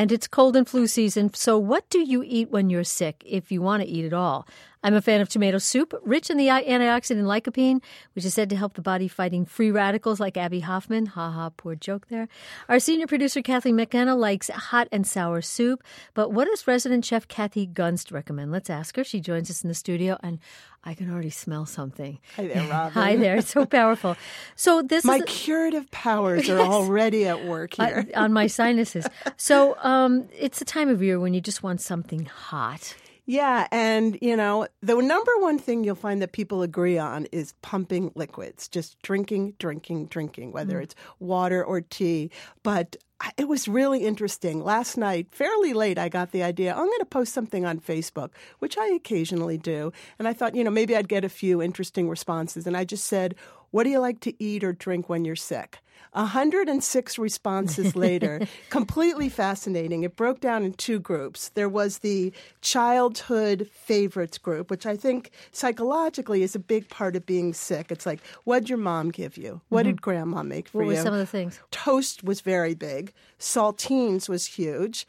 And it's cold and flu season, so what do you eat when you're sick, if you want to eat at all? I'm a fan of tomato soup, rich in the antioxidant lycopene, which is said to help the body fighting free radicals like Abby Hoffman. Ha ha, poor joke there. Our senior producer, Kathleen McKenna, likes hot and sour soup. But what does resident chef Kathy Gunst recommend? Let's ask her. She joins us in the studio, and I can already smell something. Hi there, Robin. Hi there. It's so powerful. So this my is curative powers are already at work here. on my sinuses. So it's the time of year when you just want something hot. Yeah, and, the number one thing you'll find that people agree on is pumping liquids, just drinking, whether it's water or tea. But it was really interesting. Last night, fairly late, I got the idea, I'm going to post something on Facebook, which I occasionally do. And I thought, maybe I'd get a few interesting responses. And I just said, what do you like to eat or drink when you're sick? 106 responses later, completely fascinating. It broke down in two groups. There was the childhood favorites group, which I think psychologically is a big part of being sick. It's like, what'd your mom give you? What did grandma make for you? What were some of the things? Toast was very big. Saltines was huge.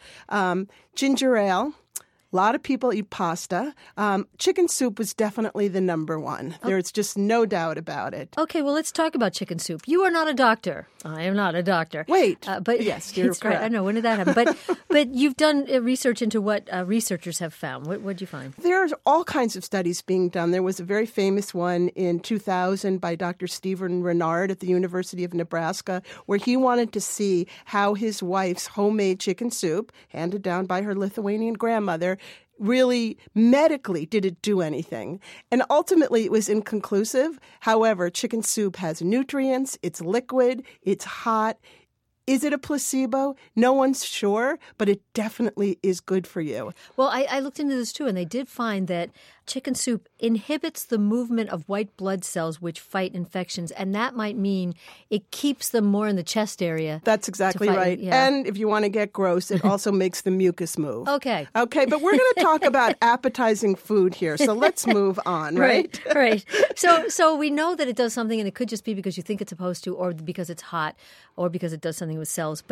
Ginger ale. A lot of people eat pasta. Chicken soup was definitely the number one. There's just no doubt about it. Okay, well, let's talk about chicken soup. You are not a doctor. I am not a doctor. Wait. But yes, you're correct. Right. I know. When did that happen? But you've done research into what researchers have found. What did you find? There's all kinds of studies being done. There was a very famous one in 2000 by Dr. Stephen Renard at the University of Nebraska, where he wanted to see how his wife's homemade chicken soup, handed down by her Lithuanian grandmother, really medically did it do anything. And ultimately it was inconclusive. However, chicken soup has nutrients, it's liquid, it's hot. Is it a placebo? No one's sure, but it definitely is good for you. Well, I looked into this too, and they did find that chicken soup inhibits the movement of white blood cells which fight infections, and that might mean it keeps them more in the chest area. That's exactly right. Yeah. And if you want to get gross, it also makes the mucus move. Okay, but we're going to talk about appetizing food here, so let's move on, right? Right. So we know that it does something, and it could just be because you think it's supposed to, or because it's hot, or because it does something with cells,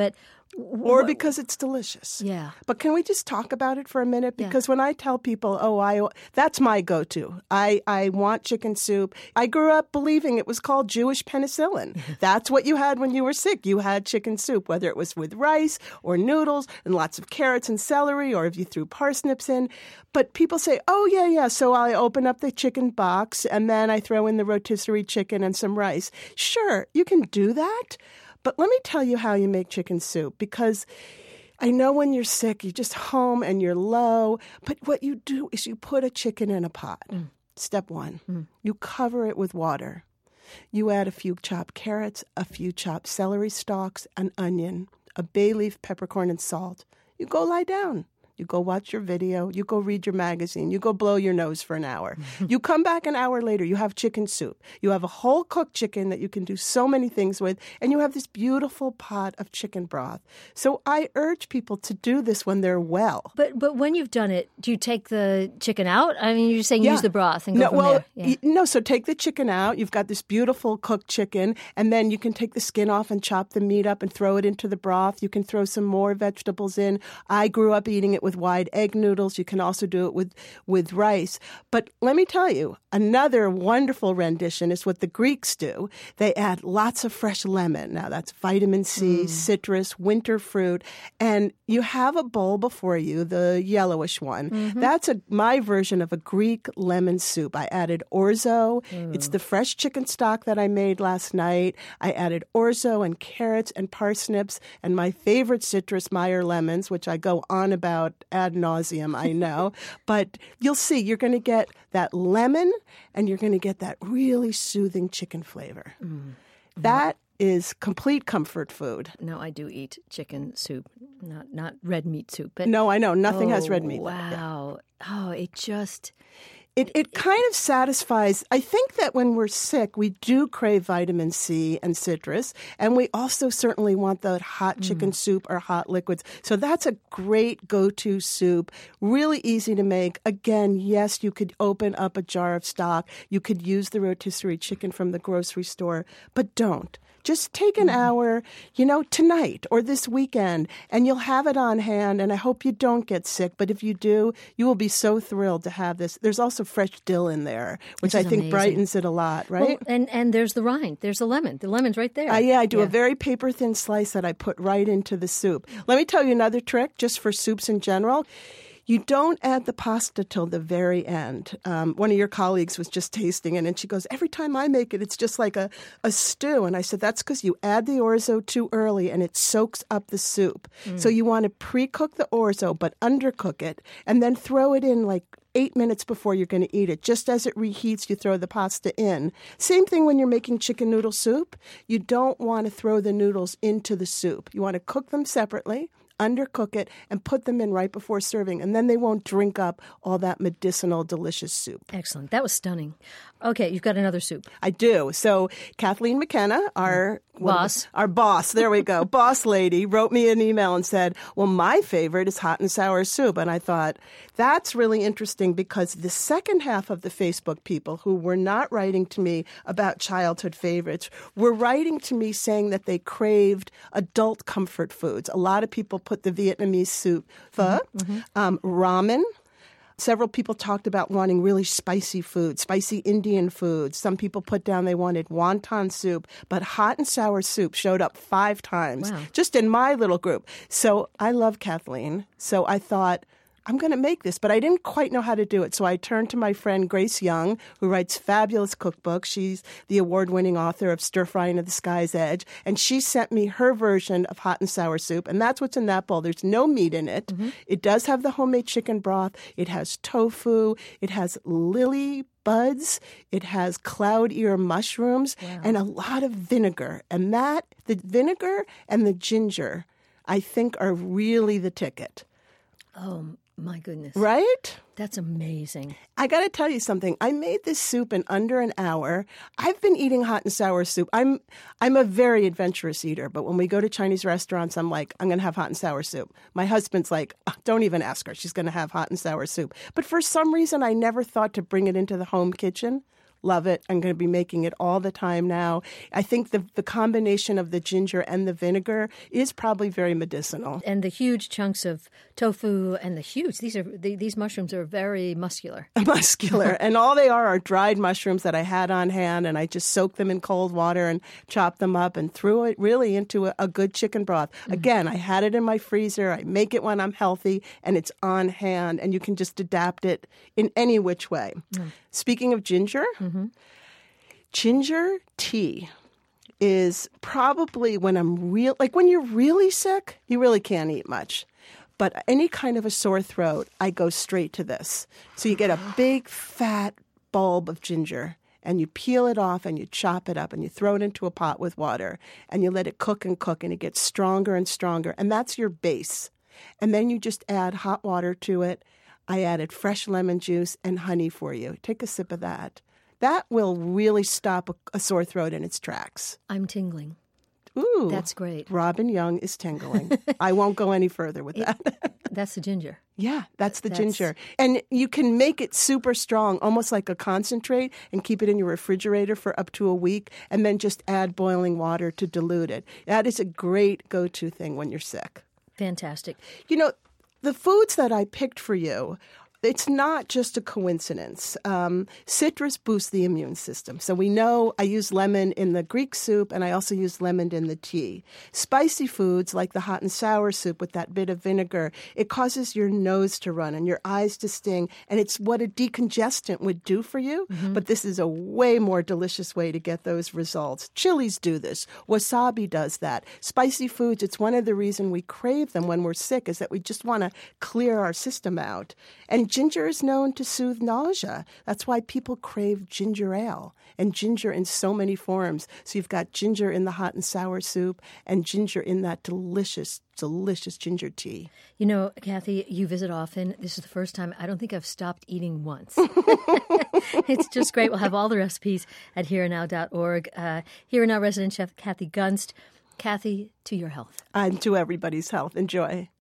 or because it's delicious. Yeah. But can we just talk about it for a minute? Because when I tell people, that's my go-to. I want chicken soup. I grew up believing it was called Jewish penicillin. That's what you had when you were sick. You had chicken soup, whether it was with rice or noodles and lots of carrots and celery, or if you threw parsnips in. But people say, yeah. So I open up the chicken box and then I throw in the rotisserie chicken and some rice. Sure, you can do that. But let me tell you how you make chicken soup, because I know when you're sick, you're just home and you're low. But what you do is you put a chicken in a pot. Step one, you cover it with water. You add a few chopped carrots, a few chopped celery stalks, an onion, a bay leaf, peppercorn, and salt. You go lie down. You go watch your video. You go read your magazine. You go blow your nose for an hour. You come back an hour later. You have chicken soup. You have a whole cooked chicken that you can do so many things with. And you have this beautiful pot of chicken broth. So I urge people to do this when they're well. But when you've done it, do you take the chicken out? I mean, you're saying use the broth and go from there. Yeah. No, so take the chicken out. You've got this beautiful cooked chicken. And then you can take the skin off and chop the meat up and throw it into the broth. You can throw some more vegetables in. I grew up eating it with wide egg noodles. You can also do it with rice. But let me tell you, another wonderful rendition is what the Greeks do. They add lots of fresh lemon. Now that's vitamin C, citrus, winter fruit. And you have a bowl before you, the yellowish one. That's my version of a Greek lemon soup. I added orzo. It's the fresh chicken stock that I made last night. I added orzo and carrots and parsnips and my favorite citrus, Meyer lemons, which I go on about ad nauseum, I know. But you'll see, you're going to get that lemon and you're going to get that really soothing chicken flavor. That is complete comfort food. No, I do eat chicken soup, not red meat soup. But no, I know. Nothing has red meat. Wow. Yeah. Oh, It kind of satisfies. I think that when we're sick, we do crave vitamin C and citrus, and we also certainly want the hot chicken soup or hot liquids. So that's a great go-to soup, really easy to make. Again, yes, you could open up a jar of stock. You could use the rotisserie chicken from the grocery store, but don't. Just take an hour, tonight or this weekend, and you'll have it on hand. And I hope you don't get sick. But if you do, you will be so thrilled to have this. There's also fresh dill in there, which I think brightens it a lot, right? Well, and there's the rind. There's the lemon. The lemon's right there. I do a very paper-thin slice that I put right into the soup. Let me tell you another trick, just for soups in general. You don't add the pasta till the very end. One of your colleagues was just tasting it, and she goes, every time I make it, it's just like a stew. And I said, that's because you add the orzo too early, and it soaks up the soup. So you want to pre-cook the orzo, but undercook it, and then throw it in like 8 minutes before you're going to eat it. Just as it reheats, you throw the pasta in. Same thing when you're making chicken noodle soup. You don't want to throw the noodles into the soup. You want to cook them separately, undercook it, and put them in right before serving. And then they won't drink up all that medicinal, delicious soup. Excellent. That was stunning. Okay, you've got another soup. I do. So Kathleen McKenna, our boss, there we go, boss lady, wrote me an email and said, well, my favorite is hot and sour soup. And I thought, that's really interesting because the second half of the Facebook people who were not writing to me about childhood favorites were writing to me saying that they craved adult comfort foods. A lot of people put the Vietnamese soup, pho, ramen. Several people talked about wanting really spicy food, spicy Indian food. Some people put down they wanted wonton soup, but hot and sour soup showed up 5 times just in my little group. So I love Kathleen. So I thought, I'm going to make this, but I didn't quite know how to do it. So I turned to my friend Grace Young, who writes fabulous cookbooks. She's the award-winning author of Stir Frying at the Sky's Edge. And she sent me her version of hot and sour soup. And that's what's in that bowl. There's no meat in it. It does have the homemade chicken broth. It has tofu. It has lily buds. It has cloud ear mushrooms and a lot of vinegar. And the vinegar and the ginger, I think, are really the ticket. Oh, my goodness. Right? That's amazing. I got to tell you something. I made this soup in under an hour. I've been eating hot and sour soup. I'm a very adventurous eater, but when we go to Chinese restaurants, I'm like, I'm going to have hot and sour soup. My husband's like, oh, don't even ask her. She's going to have hot and sour soup. But for some reason, I never thought to bring it into the home kitchen. Love it. I'm going to be making it all the time now. I think the combination of the ginger and the vinegar is probably very medicinal. And the huge chunks of tofu and these mushrooms are very muscular. Muscular. And all they are dried mushrooms that I had on hand, and I just soaked them in cold water and chopped them up and threw it really into a good chicken broth. Again, I had it in my freezer. I make it when I'm healthy, and it's on hand, and you can just adapt it in any which way. Speaking of ginger, ginger tea is probably when when you're really sick, you really can't eat much. But any kind of a sore throat, I go straight to this. So you get a big, fat bulb of ginger, and you peel it off, and you chop it up, and you throw it into a pot with water, and you let it cook, and it gets stronger and stronger. And that's your base. And then you just add hot water to it. I added fresh lemon juice and honey for you. Take a sip of that. That will really stop a sore throat in its tracks. I'm tingling. Ooh. That's great. Robin Young is tingling. I won't go any further with that. That's the ginger. Yeah, that's the ginger. And you can make it super strong, almost like a concentrate, and keep it in your refrigerator for up to a week, and then just add boiling water to dilute it. That is a great go-to thing when you're sick. Fantastic. The foods that I picked for you, it's not just a coincidence. Citrus boosts the immune system. So we know I use lemon in the Greek soup, and I also use lemon in the tea. Spicy foods like the hot and sour soup with that bit of vinegar, it causes your nose to run and your eyes to sting, and it's what a decongestant would do for you. But this is a way more delicious way to get those results. Chilies do this. Wasabi does that. Spicy foods, it's one of the reasons we crave them when we're sick, is that we just want to clear our system out. And ginger is known to soothe nausea. That's why people crave ginger ale, and ginger in so many forms. So you've got ginger in the hot and sour soup and ginger in that delicious, delicious ginger tea. You know, Kathy, you visit often. This is the first time I don't think I've stopped eating once. It's just great. We'll have all the recipes at hereandnow.org. Here and Now resident chef Kathy Gunst. Kathy, to your health. And to everybody's health. Enjoy.